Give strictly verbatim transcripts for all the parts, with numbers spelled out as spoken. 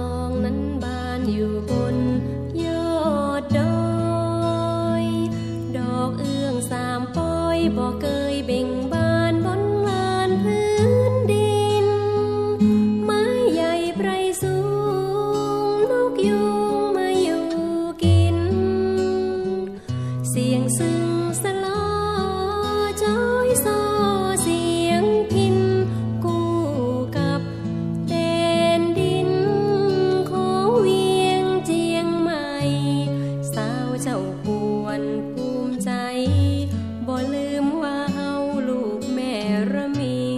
องนั้นบานอยู่บนยอดดอยดอกเอื้องสามปอยบ่เคยเบ่งบานบนลานพื้นดินไม้ใหญ่ไพรสูงนกยูงมาอยู่กินเสียงซึ้งสลอจ้อยซอเสียงพินกู้กับแผ่นดินของเวียงเจียงใหม่สาวเจ้าควรภูมิใจบ่ลืมว่าเฮาลูกแม่ระมิง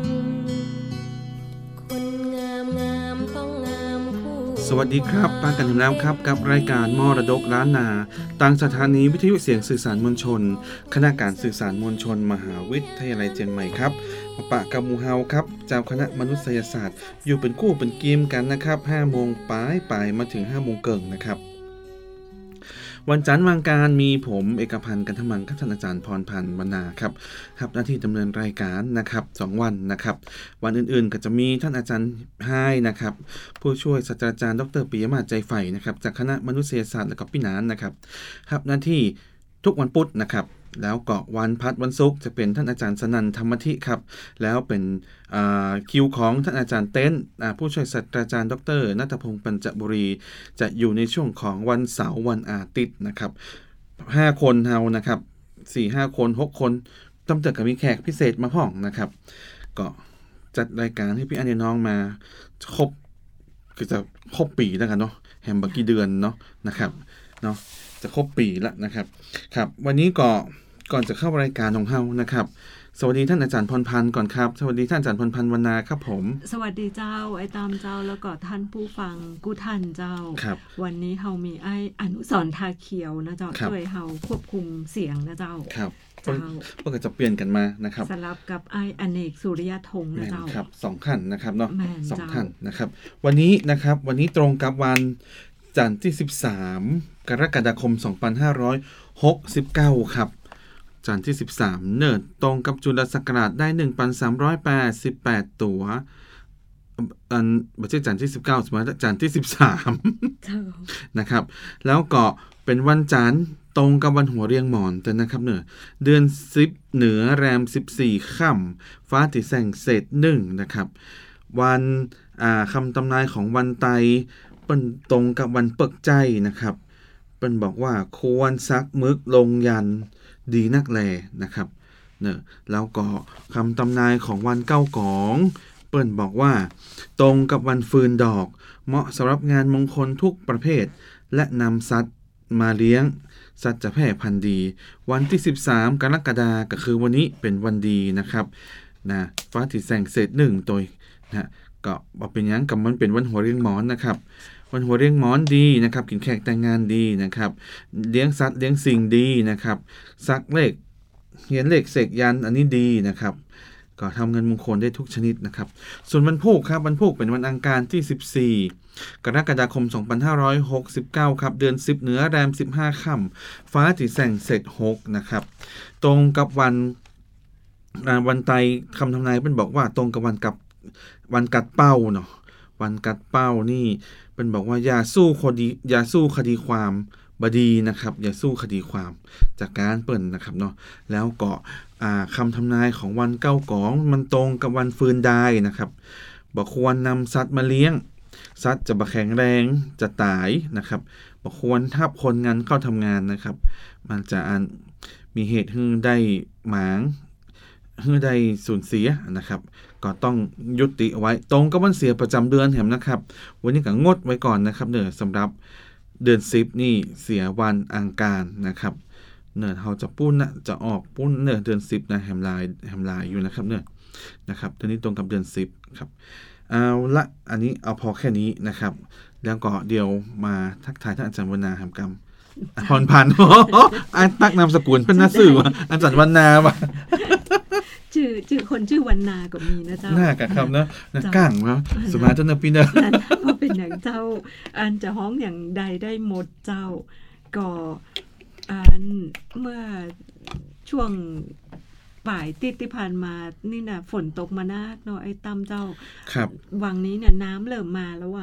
คนงามงามต้องงามคู่สวัสดีครับปานกันถึงแล้วครับกับรายการมรดกล้านนาต่างสถานีวิทยุเสียงสื่อสารมวลชนคณะการสื่อสารมวลชนมหาวิทยาลัยเชียงใหม่ครับมาปะกับหมู่เฮาครับเจ้าคณะมนุษยศาสตร์อยู่เป็นคู่เป็นกีมกันนะครับ ห้าโมงปลายปลายมาถึง ห้าโมงเกิงนะครับวันจันทร์วางการมีผมเอกพันธ์กันทมังกับท่านอาจารย์พรพันธ์วรรณาครับครับหน้าที่ดำเนินรายการนะครับสองวันนะครับวันอื่นๆก็จะมีท่านอาจารย์ให้นะครับผู้ช่วยศาสตราจารย์ดรปิยมาศใจใฝ่นะครับจากคณะมนุษยศาสตร์และก็พินานนะครับครับหน้าที่ทุกวันพุธนะครับแล้วก็วันพัดวันศุกร์จะเป็นท่านอาจารย์สนันท์ธรรมธิครับแล้วเป็นคิวของท่านอาจารย์เต้นผู้ช่วยศาสตราจารย์ดรณัฐพงษ์ปัญจบุรีจะอยู่ในช่วงของวันเสาร์วันอาทิตย์นะครับห้าคนเฮานะครับ สี่ห้า คนหกคนจำเจอกับมีแขกพิเศษมาพ้องนะครับก็จัดรายการให้พี่อันน้องมาครบคือจะครบปีแล้วกันเนาะแฮมเบอร์กี่เดือนเนาะนะครับเนาะจะครบปีแล้วนะครับครับวันนี้ก็ก่อนจะเข้ารายการของเฮานะครับสวัสดีท่านอาจารย์พรพันธ์ก่อนครับสวัสดีท่านอาจารย์พรพันธ์วรรณาครับผมสวัสดีเจ้าไอ้ตามเจ้าแล้วก็ท่านผู้ฟังกู้ท่านเจ้าวันนี้เฮามีไอ้อนุสรณ์ทาเขียวนะเจ้าช่วยเฮาควบคุมเสียงนะเจ้าครับเจ้าก็จะเปลี่ยนกันมานะครับสลับกับไอ้อเนกสุริยธงนะเจ้าครับสองท่านนะครับเนาะสองท่านนะครับวันนี้นะครับวันนี้ตรงกับวันจันทร์ที่สิบสามกรกฎาคมสองพันห้าร้อยหกสิบเก้าครับจันทร์ที่สิบสามเนิร์ดตรงกับจุลศักราชได้ หนึ่งพันสามร้อยแปดสิบแปด ตั๋วอันไม่ใช่จันทร์ที่สิบเก้าสมมุติจันทร์ที่สิบสามนะครับแล้วก็เป็นวันจันทร์ตรงกับวันหัวเรียงหมอนแต่นะครับเนอะเดือนสิบเหนือแรมสิบสี่ค่ำฟ้าที่แสงเศษหนึ่งนะครับวันอ่าคำตำนายของวันไตเป็นตรงกับวันเปิกใจนะครับเป็นบอกว่าควรซักมึกลงยันดีนักแลนะครับเนอะแล้วก็คำตำนายของวันเก้ากองเปิ้นบอกว่าตรงกับวันฟืนดอกเหมาะสำหรับงานมงคลทุกประเภทและนำสัตว์มาเลี้ยงสัตว์จะแพร่พันธุ์ดีวันที่สิบสามกรกฎาคมก็คือวันนี้เป็นวันดีนะครับนะฟ้าที่แสงเศษหนึ่งตัวนะก็บอกเป็นอย่างกับมันเป็นวันหัวเรียงหมอนนะครับวันหัวเลี้ยงหมอนดีนะครับกินแขกแต่งงานดีนะครับเลี้ยงสัตว์เลี้ยงสิ่งดีนะครับซักเลขเขียนเลขเสกยันอันนี้ดีนะครับก็ทำเงินมงคลได้ทุกชนิดนะครับส่วนวันพุธครับวันพุธเป็นวันอังคารที่สิบสี่กรกฎาคมสองพันห้าร้อยหกสิบเก้าครับเดือนสิบเหนือแรมสิบห้าค่ำฟ้าที่แสงเศษหกนะครับตรงกับวันวันไตคำทำนายเป็นบอกว่าตรงกับวันกับวันกัดเป้าเนาะวันกัดเป้านี่เป็นบอกว่าอย่าสู้คดีอย่าสู้คดีความบดีนะครับอย่าสู้คดีความจากการเปิ่นนะครับเนาะแล้วก็คำทำนายของวันเก้ากองมันตรงกับวันฟืนได้นะครับบอกควรนำสัตว์มาเลี้ยงสัตว์จะบะแข็งแรงจะตายนะครับบอกควรทับคนงานเข้าทำงานนะครับมันจะมีเหตุให้ได้หมางให้ได้สูญเสียนะครับก็ต้องยุติเอาไว้ตรงกับวันเสียประจำเดือนแถมนะครับวันนี้ก็งดไว้ก่อนนะครับเนื่อสำหรับเดือนสิบนี่เสียวันอังคารนะครับเนื่อเราจะปุ้นนะจะออกปุ้นเนื่อเดือนสิบนะแฮมลายแฮมลายอยู่นะครับเนื่อนะครับตอนนี้ตรงกับเดือนสิบครับเอาละอันนี้เอาพอแค่นี้นะครับแล้วก็เดี๋ยวมาทักทายท่านอาจารย์วรรณาแห่งกรรมพรพันธ์อันตักนามสกุลเป็นหน้าสื่อว่ะอาจารย์วรรณาว่ะชื่อชื่อคนชื่อวรรณาก็มีนะเจ้าหน้ากับคำเนาะหน้าก้างเนาะสมาร์ทเนอร์ปีเนอร์เพราะเป็นอย่างเจ้าอันจะฮ้องอย่างใดได้หมดเจ้าก็อันเมื่อช่วงป่ายติดที่ผ่านมานี่นะฝนตกมานักเนาะไอ้ตำเจ้าครับวังนี้เนี่ยน้ำเริ่มมาแล้วอ่ะ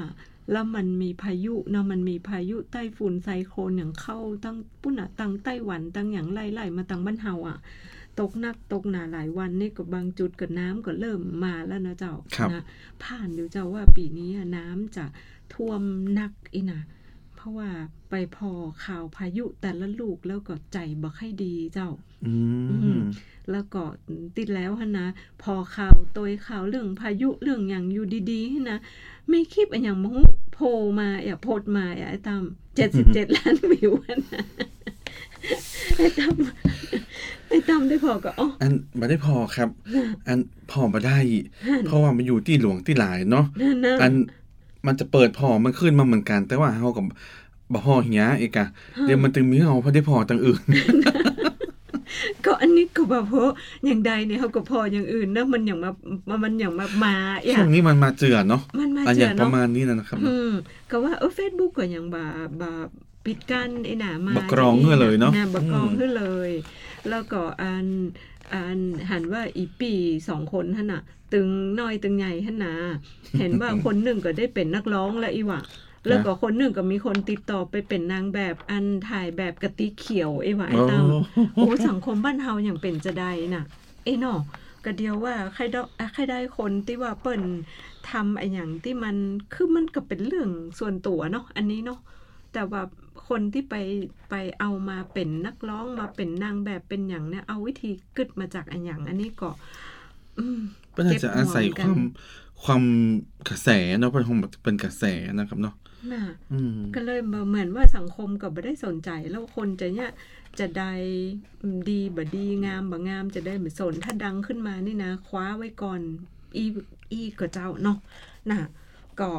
แล้วมันมีพายุเนาะมันมีพายุไต้ฝุ่นไซโคลนอย่างเข้าตั้งปุ่นน่ะตั้งไต้หวันตั้งอย่างไล่ๆมาตั้งบ้านเฮาอ่ะตกหนักตกหนาหลายวันนี่ก็บางจุดก็น้ำก็เริ่มมาแล้วนะเจ้านะผ่านอยู่เจ้าว่าปีนี้น้ำจะท่วมหนักอีนะเพราะว่าไปพอข่าวพายุแต่ละลูกแล้วก็ใจบ่ค่อยดีเจ้าอืมแล้วก็ติดแล้วฮะนะพอข่าวตัวข่าวเรื่องพายุเรื่องอย่างอยู่ดีๆนะไม่คิดอะไรอย่างมูโผล่มาอย่าโพดมาไอ้ตามเจ็ดสิบเจ็ดล้านวิวนะไอ้ตามไอ้ตามได้พอก็อ๋ออันบ่ได้พอครับอันพอบ่ได้เพราะว่ามันอยู่ที่หลวงที่หลายเนาะอันมันจะเปิดพอมันขึ้นมาเหมือนกันแต่ว่าเฮาก็บ่พอเหียอีกอ่ะเดี๋ยวมันตึงมีเฮาพอได้พอต่างอื่นก็อันนี้ก็แบบเพราะอย่างใดเนี่ยเขาก็พออย่างอื่นนะมันอย่างมามันอย่างมามาช่วงนี้มันมาเจือเนาะมันมาเจือเนาะประมาณนี้นะครับอืมก็ว่าเออ Facebook ก็อย่างบ่บ่ปิดกั้นไอ้หน้ามาบักกรองเฮือเลยเนาะบักกรองเฮือเลยแล้วก็อันอันหันว่าอีปีสองคนหั่นน่ะตึงน้อยตึงใหญ่หั่นน่ะเห็นว่าคนหนึ่งก็ได้เป็นนักร้องแล้วอีหว่าแล้วก็คนหนึ่งก็มีคนติดต่อไปเป็นนางแบบอันถ่ายแบบกะติเขียวไอ้หว่าไอ้ตามโอ้สังคมบ้านเฮาอย่างเป็นจะได้น่ะไอ้เนาะก็เดียวว่าใครได้ใครได้คนที่ว่าเปิ้นทำไอ้หยังที่มันคือมันก็เป็นเรื่องส่วนตัวเนาะอันนี้เนาะแต่ว่าคนที่ไปไปเอามาเป็นนักร้องมาเป็นนางแบบเป็นหยังเนี่ยเอาวิธีกึดมาจากอันหยังอันนี้ก็อืมเพิ่นจะอาศัยความความกระแสเนาะเพิ่นคงเป็นกระแสนะครับเนาะน่ะก็เลยเหมือนว่าสังคมก็บ่ได้สนใจแล้วคนจะเนี่ยจะได้ดีบ่ดีงามบ่งามจะได้ไม่สนถ้าดังขึ้นมานี่นะคว้าไว้ก่อนอีอีก็เจ้าเนาะน่ะก็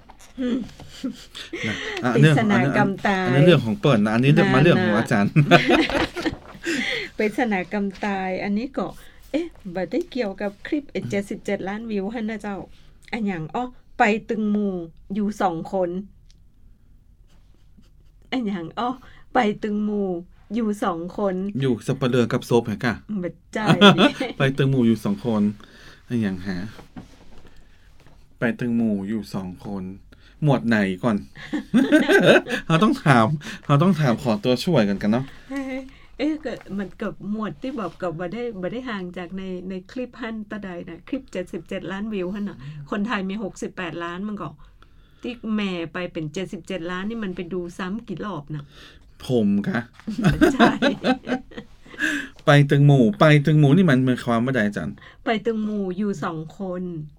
ปริศนากรรมตายอันนี้เรื่องของเปิ้ลนะอันนี้เรื่องมาเรื่องของอาจารย์ปริศนากรรมตายอันนี้ก็เอ๊ะบ่ได้เกี่ยวกับคลิปเจ็ดสิบเจ็ดล้านวิวหั่นนะเจ้าอันหยังอ้อไปตึงหมู่อยู่สองคนอันหยังอ้อไปตึงหมู่อยู่สองคนอยู่สัปเหร่อกับโซฟฮะกะบ่ใช่ไปตึงหมู่อยู่สองคนอันหยังหาไปตึงหมู่อยู่สองคนหมวดไหนก่อน เราต้องถามเราต้องถามขอตัวช่วยกันกันเนาะเอ๊ะก็มันกับหมวดที่แบบกับบ่ได้บ่ได้ห่างจากในในคลิปหั่นตะใดน่ะคลิปเจ็ดสิบเจ็ดล้านวิวหั่นน่ะคนไทยมีหกสิบแปดล้านมันก็ที่แม่ไปเป็นเจ็ดสิบเจ็ดล้านนี่มันไปดูซ้ำกี่รอบน่ะผมคะใช่ไปตึงหมู่ไปตึงหมู่นี่มันหมายความว่าใดอาจารย์ไปตึงหมู่อยู่สองคน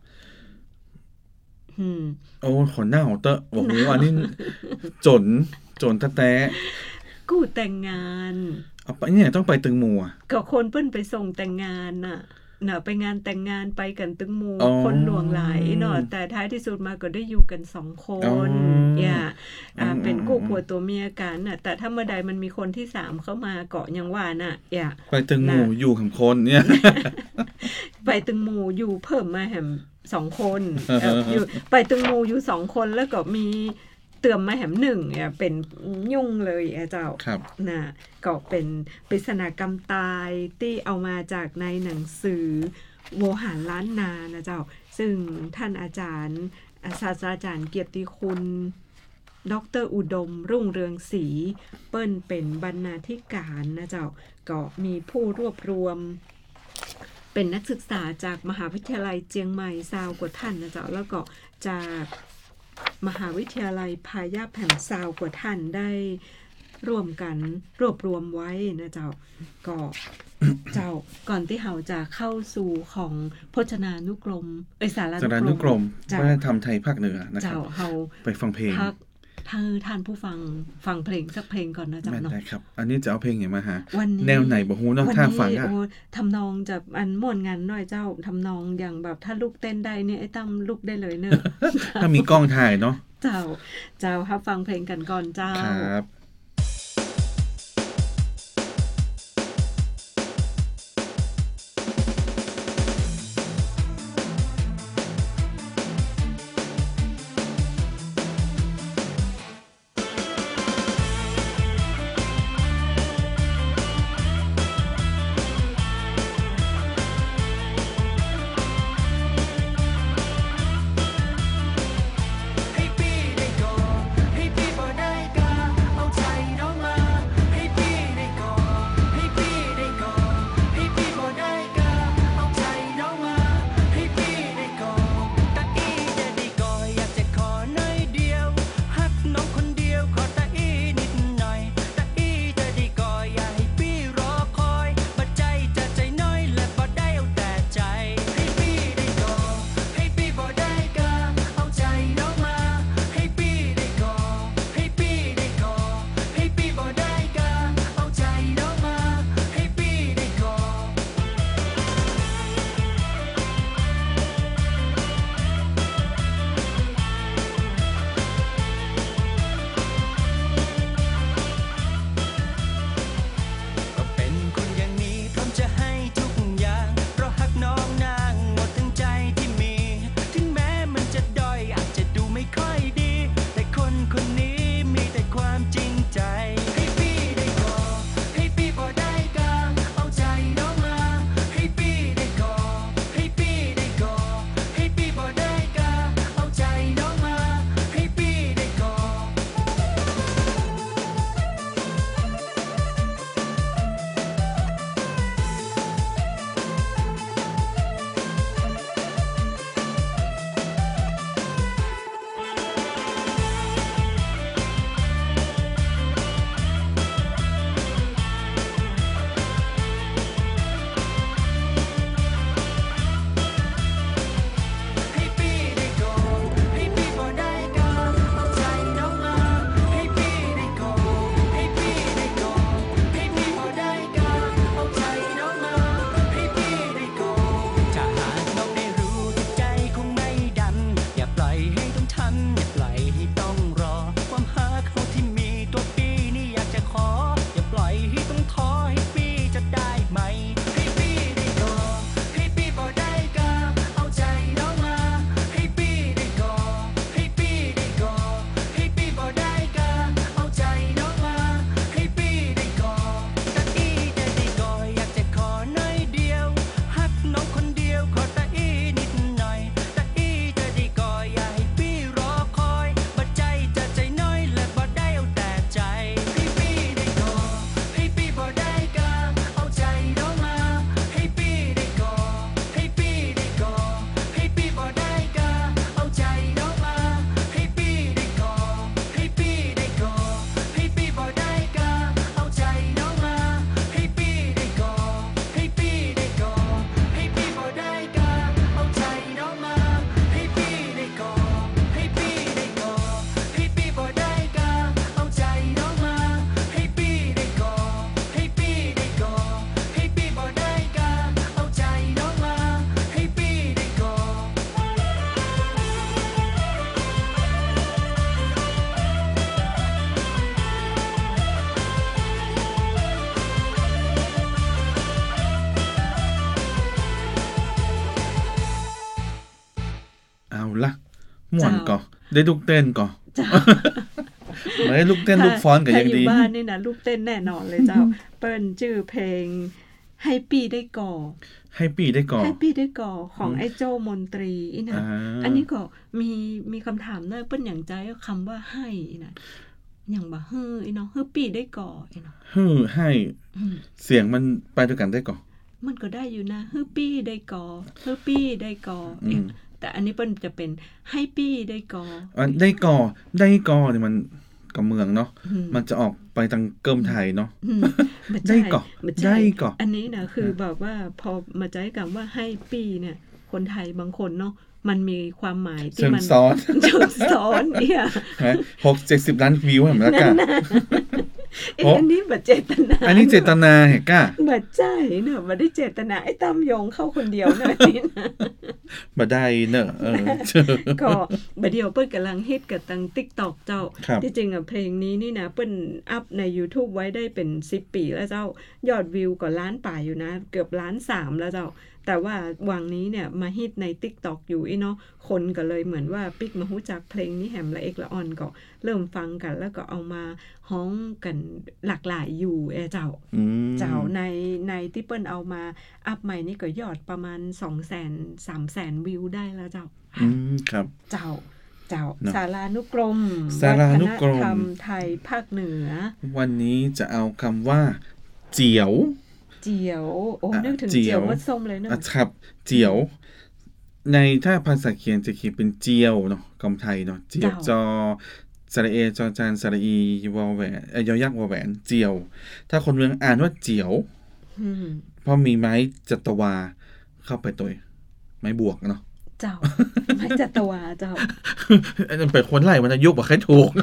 อืมโอ้ขนหน้าของเตอะโอ้โหอันนี้จนจนแท้ๆกูแต่งงานเอาไปเนี่ยต้องไปตึงหมู่อ่ะก็คนเปิ้นไปส่งแต่งงานน่ะน่ะไปงานแต่งงานไปกันตึงหมู่คนหลวงหลายเนาะแต่ท้ายที่สุดมาก็ได้อยู่กันสองคนอย่าอ่าเป็นคู่ผัวตัวเมียกันน่ะแต่ถ้าเมื่อใดมันมีคนที่สามเข้ามาเกาะยังว่าน่ะอย่าไปตึงหมู่อยู่กับคนเนี่ยไปตึงหมู่อยู่เพิ่มมาแหมสองคนเอ่ออยู่ไปตึงหมู่อยู่สองคนแล้วก็มีเติมมาแหมหนึ่งเนี่ยเป็นยุ่งเลยอ่ะเจ้าน่ะก็เป็นปริศนากรรมตายที่เอามาจากในหนังสือโวหารล้านนานะเจ้าซึ่งท่านอาจารย์ศาสตราจารย์เกียรติคุณดร.อุดมรุ่งเรืองศรีเปิ้นเป็นบรรณาธิการนะเจ้าก็มีผู้รวบรวมเป็นนักศึกษาจากมหาวิทยาลัยเจียงใหม่ซาวกว่าท่านนะเจ้าแล้วก็จากมหาวิทยาลัยพายัพแห่งซาวกว่าท่านได้ร่วมกันรวบรวมไว้นะเจ้าก็เจ้าก่อนที่เราจะเข้าสู่ของพจนานุกรมเอ้ยสารานุกรมวัฒนธรรมไทยภาคเหนือนะครับไปฟังเพลงถ้าท่านผู้ฟังฟังเพลงสักเพลงก่อนนะจ๊ะเนาะได้ครับอันนี้จะเอาเพลงไหนมาหาแนวไหนบ่ฮู้เนาะถ้าฟังอ่ะทำนองจะอันม่วนงานหน่อยเจ้าทำนองอย่างแบบถ้าลูกเต้นได้เนี่ยไอ้ตั้มลูกได้เลยเนอะถ้ามีกล้องถ่ายเนาะเจ้าเจ้าครับฟังเพลงกันก่อนเจ้าครับให้พี่ได้ม่วนก่อได้ลูกเต้นก่อไม่ได้ลูกเต้นลูกฟ้อนก็ยังดีอยู่บ้านนี่นะลูกเต้นแน่นอนเลยเจ้าเปิ้นชื่อเพลงให้ปีได้ก่อให้ปีได้ก่อให้ปีได้ก่อของไอ้โจ้มนตรีอีนะอันนี้ก็มีมีคำถามเนอะเปิ้นอย่างใจคำว่าให้นะอย่างบ่ฮื้ออีเนาะฮื้อปีได้ก่ออีเนาะฮื้อให้เสียงมันไปด้วยกันได้ก่อมันก็ได้อยู่นะฮื้อปีได้ก่อฮื้อปีได้ก่อแต่อันนี้เปิ้นจะเป็นให้ปีได้ก่ออันได้ก่อได้ก่อนี่มันกับเมืองเนาะมันจะออกไปทางเกิมไทยเนาะได้ก่อได้ก่ออันนี้นะคือแบบว่าพอมาใจกับว่าให้ปีเนี่ยคนไทยบางคนเนาะมันมีความหมายที่มันซ้อนซ้อนเนี่ยหกเจ็ดสิบ ล้านวิวเห็นมั้ยล่ะอันนี้บ่เจตนาอันนี้เจตนาแฮะก้าบ่ใช่เนอะบ่ได้เจตนาไอ้ตำยงเข้าคนเดียวเนอะนี่นะบ่ได้เนอะเออก็บ่เดียวเปิ้นกำลังฮิตกับทาง TikTok เจ้าที่จริงอ่ะเพลงนี้นี่นะเปิ้นอัพใน YouTube ไว้ได้เป็นสิบปีแล้วเจ้ายอดวิวก็ล้านป่ายอยู่นะเกือบล้านสามแล้วเจ้าแต่ว่าวังนี้เนี่ยมาฮิตใน TikTok อยู่อีเนาะคนก็เลยเหมือนว่าปิ๊กมาฮู้จักเพลงนี้แหมละเอกละอ่อนก็เริ่มฟังกันแล้วก็เอามาฮ้องกันหลากหลายอยู่เอเจ้าเจ้าในในที่เปิ้นเอามาอัพใหม่นี่ก็ยอดประมาณ สองแสน สามแสน วิวได้แล้วเจ้าอืมครับเจ้าเจ้าศาลานุกรมศาลานุกรมวัฒนธรรมไทยภาคเหนือวันนี้จะเอาคำว่าเจียวเจียวโอ้นึกถึงเจียวมดส้มเลยเนาะครับเจียวในถ้าภาษาเขียนจะเขียนเป็นเจียวเนาะคำไทยเนาะเจียวจอสระเอจอจานสระอีวอแหวนเอ่อยอยักษ์วอแหวนเจียวถ้าคนเมืองอ่านว่าเจียวเพราะมีไม้จัตวาเข้าไปตัวไม้บวกเนาะเจ้าไม้จัตวาเจ้าอันนั้นเป็นคนไล่วรรณยุกต์บ่ใครถูก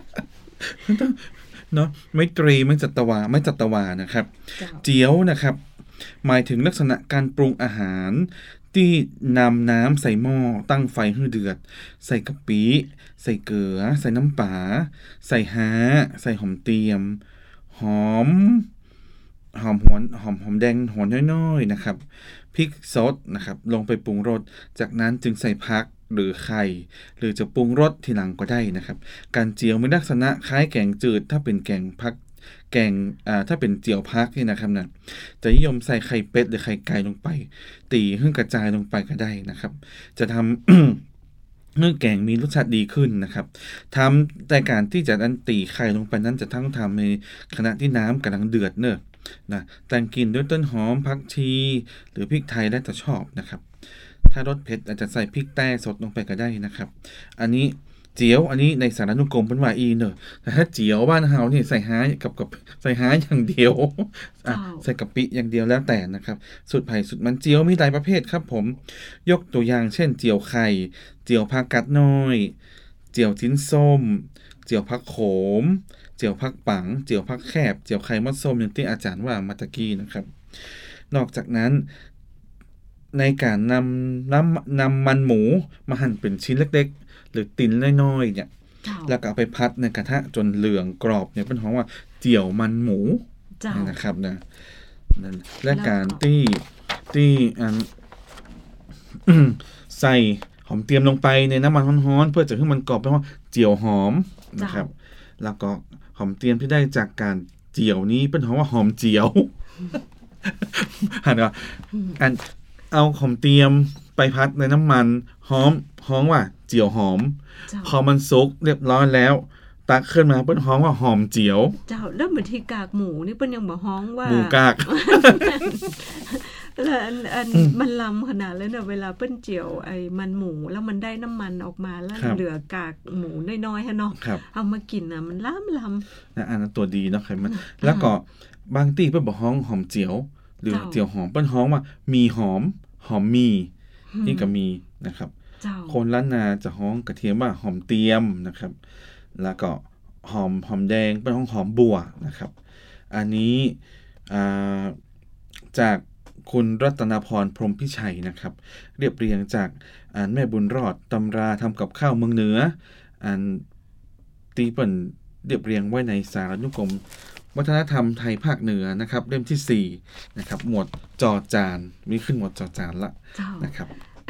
เนาะไม้ตรีไม้จัตวาไม้จัตวานะครับเจียวนะครับหมายถึงลักษณะการปรุงอาหารที่นำน้ำใส่หม้อตั้งไฟให้เดือดใส่กะปิใส่เกลือใส่น้ำปลาใส่ฮ้าใส่หอมเตียมหอมหอมหวนหอมหอมแดงหวนน้อยๆนะครับพริกสดนะครับลงไปปรุงรสจากนั้นจึงใส่ผักหรือไข่หรือจะปรุงรสทีหลังก็ได้นะครับการเจียวมีลักษณะคล้ายแกงจืดถ้าเป็นแกงผักแกงอ่าถ้าเป็นเจียวผักนี่นะครับนะจะนิยมใส่ไข่เป็ดหรือไข่ไก่ลงไปตีให้กระจายลงไปก็ได้นะครับจะทำ เมื่อแกงมีรสชาติดีขึ้นนะครับทำแต่การที่จะอันตีไข่ลงไปนั้นจะทั้งทำในขณะที่น้ำกำลังเดือดเนอะนะแต่งกลิ่นด้วยต้นหอมผักชีหรือพริกไทยแล้วแต่ชอบนะครับถ้ารสเผ็ดอาจจะใส่พริกแต้สดลงไปก็ได้นะครับอันนี้เจียวอันนี้ในสารานุกรมเป็นว่าอีเนอะแต่ถ้าเจียวบ้านเฮานี่ใส่ฮ้ากับกับใส่ฮ้าอย่างเดียวอ่ะใส่กะปิอย่างเดียวแล้วแต่นะครับสูตรไผ่สูตรมันเจียวมีหลายประเภทครับผมยกตัวอย่างเช่นเจียวไข่เจียวผักกัดน้อยเจียวชิ้นส้มเจียวผักโขมเจียวผักปังเจียวผักแคบเจียวไข่มดส้มอย่างที่อาจารย์ว่ามาตะกี้นะครับนอกจากนั้นในการนำน้ำนำมันหมูมาหั่นเป็นชิ้นเล็กๆหรือติ่นน้อยๆเนี่ยแล้วก็เอาไปพัดในกระทะจนเหลืองกรอบเนี่ยเป็นของว่าเจียวมันหมูนะครับนะนั่นและการที่ที่อันใส่หอมเทียมลงไปในน้ำมันร้อนๆเพื่อจะให้มันกรอบเป็นว่าเจียวหอมนะครับแล้วก็หอมเทียมที่ได้จากการเจียวนี้เป็นของว่าหอมเจียวหันว่าอันเอาหอมเทียมไปพัดในน้ำมันหอมฮ้องว่าเจียวหอมพอมันสุกเรียบร้อยแล้วตักขึ้นมาเปิ้นฮ้องว่าหอมเจียวเจ้าแล้วเหมือนที่กากหมูนี่เปิ้นยังบ่ฮ้องว่าหมูกากแล้วอันอันมันล้ำขนาดเลยนะเวลาเปิ้นเจียวไอ้มันหมูแล้วมันได้น้ำมันออกมาแล้วเหลือกากหมูน้อยๆฮะเนาะเอามากินน่ะมันล้ำล้ำนะอันนั้นตัวดีเนาะไขมันแล้วก็บางที่เปิ้นบ่ฮ้องหอมเจียวหรือเจียวหอมเปิ้นฮ้องว่ามีหอมหอมมีนี่ก็มีนะครับคนล้านนาจะฮ้องกระเทียมว่าหอมเตียมนะครับแล้วก็หอมหอมแดงเป็นของหอมบัวนะครับอันนี้จากคุณรัตนพรพรหมพิชัยนะครับเรียบเรียงจากอ่านแม่บุญรอดตำราทำกับข้าวเมืองเหนืออันตีเปิ่นเรียบเรียงไว้ในสารานุกรมวัฒนธรรมไทยภาคเหนือนะครับเล่มที่สี่นะครับหมวดจอจานมีขึ้นหมวดจอจานละนะครับไอ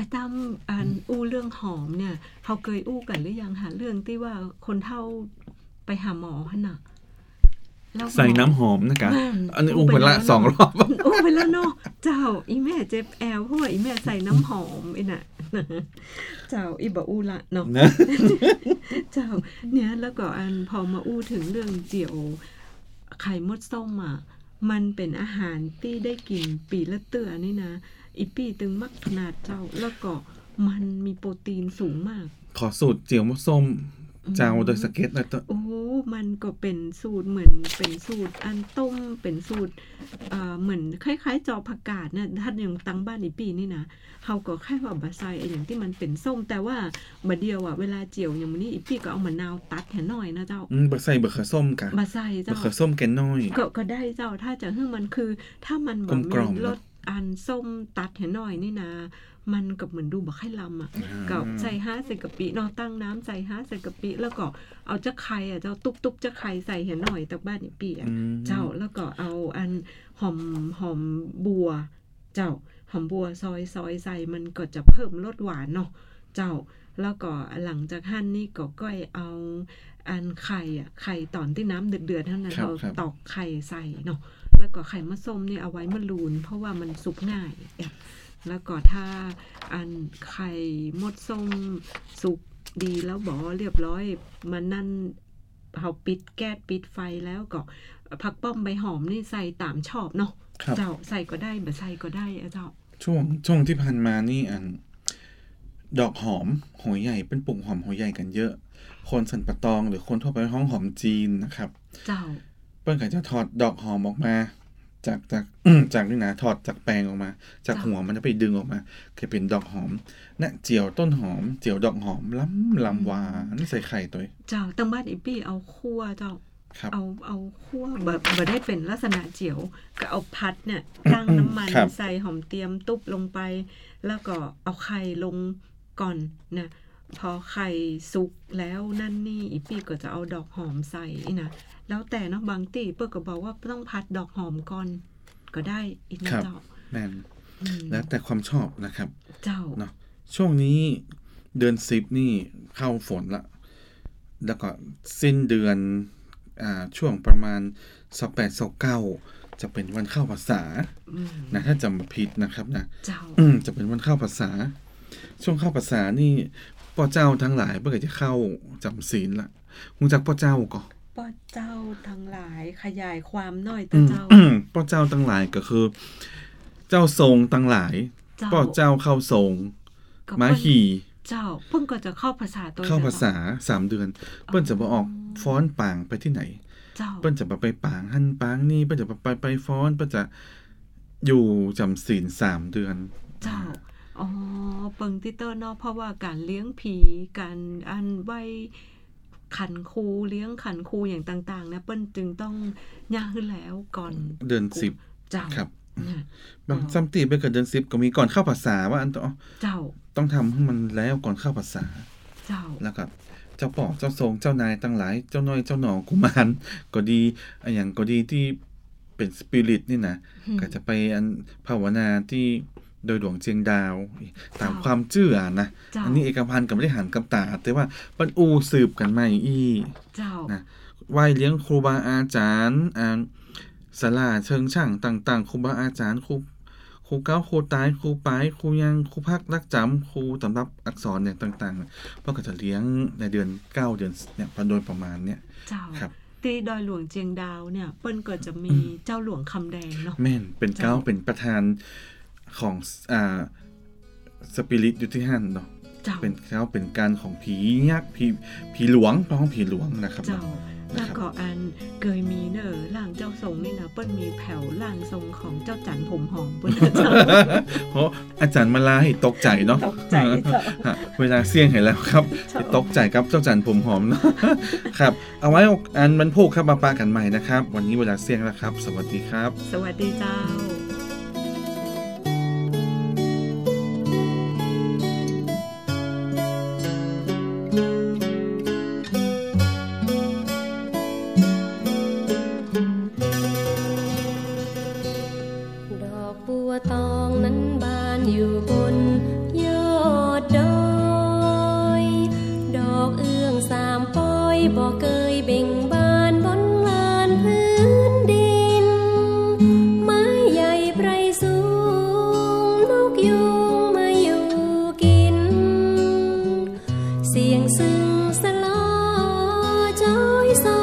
อ้ตามอันอู้เรื่องหอมเนี่ยเขาเคยอู้กันหรือยังหาเรื่องที่ว่าคนเฒ่าไปหาหมอหั่นน่ะใส่น้ำหอมนะคะอันนี้อู้ไปละสองรอบอู้ไปแล้วเนาะเจ้าอีแม่เจ็บแอวเพราะว่าอีแม่ใส่น้ำหอมไอ้น่ะเจ้าอีบ่อู้ละเนาะเจ้าเนี่ยแล้วก็อันพอมาอู้ถึงเรื่องเจียวไข่มดส้มอ่ะมันเป็นอาหารที่ได้กินปีละเตื้อนี่นะอีปีตึงมักขนาดเจ้าแล้วก็มันมีโปรตีนสูงมากขอสูตรเจียวมดส้มเจ้าโดยสเก็ตนะโอ้มันก็เป็นสูตรเหมือนเป็นสูตรอันต้มเป็นสูตรเอ่อเหมือนคล้ายๆจอผักกาดเนี่ยถ้าอย่างตังบ้านอีปีนี่นะเฮาก็แค่ว่าบะไซไอ้อย่างที่มันเป็นส้มแต่ว่าบะเดียวอ่ะเวลาเจียวอย่างมื้อนี้อีปีก็เอามะนาวตัดแค่น้อยนะเจ้าอืมบะไซบะเขือส้มกะบะไซเจ้าบะเขือส้มแกนน้อยก็ก็ได้เจ้าถ้าจะให้มันคือถ้ามันบ่มีรสอันส้มตัดแค่น้อยนี่นะมันก็เหมือนดูบ่ค่อยลำอ่ะก็ใส่ห้าใส่กะปิเนาะตั้งน้ำใส่ห้าใส่กะปิแล้วก็เอาจะไข่อ่ะเจ้าตุ๊บๆจะไข่ใส่เห็นหน่อยตักบ้านอีปีอ่ะเจ้าแล้วก็เอาอันหอมหอมบัวเจ้าหอมบัวซอยซอยใส่มันก็จะเพิ่มรสหวานเนาะเจ้าแล้วก็หลังจากหั่นนี่ก็ก้อยเอาอันไข่อ่ะไข่ตอนที่น้ำเดือดๆเท่านั้นเราตอกไข่ใส่เนาะแล้วก็ไข่มะส้มนี่เอาไว้มะรูนเพราะว่ามันสุกง่ายแล้วก็ถ้าอันไข่มดส้มสุกดีแล้วบ่เรียบร้อยมันนั่นเฮาปิดแก๊สปิดไฟแล้วก็ผักป้อมใบหอมนี่ใส่ตามชอบเนาะเจ้าใส่ก็ได้บ่ใส่ก็ได้อ่ะเจ้าช่วงช่วงที่ผ่านมานี่อันดอกหอมหัวใหญ่เป็นปุ่มหอมหัวใหญ่กันเยอะคนสันปะตองหรือคนทั่วไปห้องหอมจีนนะครับเจ้าเปิ้นก็จะถอดดอกหอมออกมาจากจากจากนี่นะถอดจากแปลงออกมาจากหัวมันจะไปดึงออกมาคือเป็นดอกหอมนะเจียวต้นหอมเจียวดอกหอมล้ำลำหวานใส่ไข่ตัวเจ้าตั้งบ้านอีปี้เอาคั่วเจ้าเอาเอาคั่วแบบบ่ได้เป็นลักษณะเจียวก็เอาพัดเนี่ยตั้งน้ำมันใส่หอมเตรียมตุ๊บลงไปแล้วก็เอาไข่ลงก่อนนะพอไข่สุกแล้วนั่นนี่อีปี้ก็จะเอาดอกหอมใส่นะแล้วแต่เนาะบางตีเปิ้ลก็บอกว่าต้องพัดดอกหอมก่อนก็ได้อีกนะเจ้าแม่นแล้วแต่ความชอบนะครับเจ้าเนาะช่วงนี้เดือนสิบนี่เข้าฝนละแล้วก็สิ้นเดือนอ่าช่วงประมาณสิบแปด สิบเก้าจะเป็นวันเข้าพรรษานะถ้าจำไม่ผิดนะครับนะเจ้าอืมจะเป็นวันเข้าพรรษาช่วงเข้าพรรษานี่พ่อเจ้าทั้งหลายเพิ่นก็จะเข้าจำศีลละรู้จักพ่อเจ้าก็พ่อเจ้าทั้งหลายขยายความหน่อยแต่เจ้าพ่อเจ้าทั้งหลายก็คือเจ้าทรงทั้งหลายพ่อเจ้าเข้าทรงม้าขี่เจ้าเพิ่นก็จะเข้าภาษาตัวเข้าภาษาสามเดือนเพิ่นจะบ่ออกฟ้อนปางไปที่ไหนเพิ่นจะบ่ไปปางหั่นปางนี่เพิ่นจะไปไปฟ้อนเพิ่นจะอยู่จำศีลสามเดือนเจ้าอ๋อเปิงติเตอร์เนาะเพราะว่าการเลี้ยงผีการอันไว้ขันครูเลี้ยงขันครูอย่างต่างๆนะเปิ้นจึงต้องย่าขึ้นแล้วก่อนเดือนสิบเจ้าครับบางซัมติไปเกิดเดือนสิบก็มีก่อนเข้าพรรษาว่าอันต่อเจ้าต้องทำให้มันแล้วก่อนเข้าพรรษาเจ้าแล้วก็เจ้าป่อเจ้าทรงเจ้านายทั้งหลายเจ้าน้อยเจ้าหนอกุมารก็ดีอันอย่างก็ดีที่เป็นสปิริตนี่นะก็จะไปอันภาวนาที่โดยหลวงเจียงดาวตามความเชื่อนะอันนี้เอกพันธ์ก็ไม่ได้หันกับตาแต่ว่าปันอูสืบกันมาอีนะไหว้เลี้ยงครูบาอาจารย์อ่าศาลาเชิงช่างต่างๆครูบาอาจารย์ครูครูเก้าครูตายครูปายครูยังครูพักรักจำครูสำรับอักษรเนี่ยต่างๆเพราะก็จะเลี้ยงในเดือนเก้าเดือนเนี่ยโดยประมาณเนี่ยครับที่ดอยหลวงเจียงดาวเนี่ยเปิ้นก็จะมีเจ้าหลวงคำแดงเนาะแม่นเป็นเก้าเป็นประธานของอ่าสปิริตอยู่ที่หั่นเนาะเป็นเขาเป็นการของผียักษ์ผีผีหลวงพ้องผีหลวงนะครับเจ้าแล้วก็อันเคยมีเนอร่างเจ้าทรงนี่นะเปิ้นมีแผ่วร่างทรงของเจ้าจันผมหอมเปิ้นเจ้าเพราะอาจารย์มาลาให้ตกใจเนาะตกใจเวลาเสี่ยงเห็นแล้วครับตกใจครับเจ้าจันผมหอมเนาะครับเอาไว้อันมันพูดครับมาปากันใหม่นะครับวันนี้เวลาเสี่ยงแล้วครับสวัสดีครับสวัสดีเจ้าตองนั้นบานอยู่บนยอบ่เคยเบ่งบานบนลานพื้นดินไม้ใหญ่ไพรสูงนกยูงมาอยู่กินเสียงซึ้งสลอจอยซอ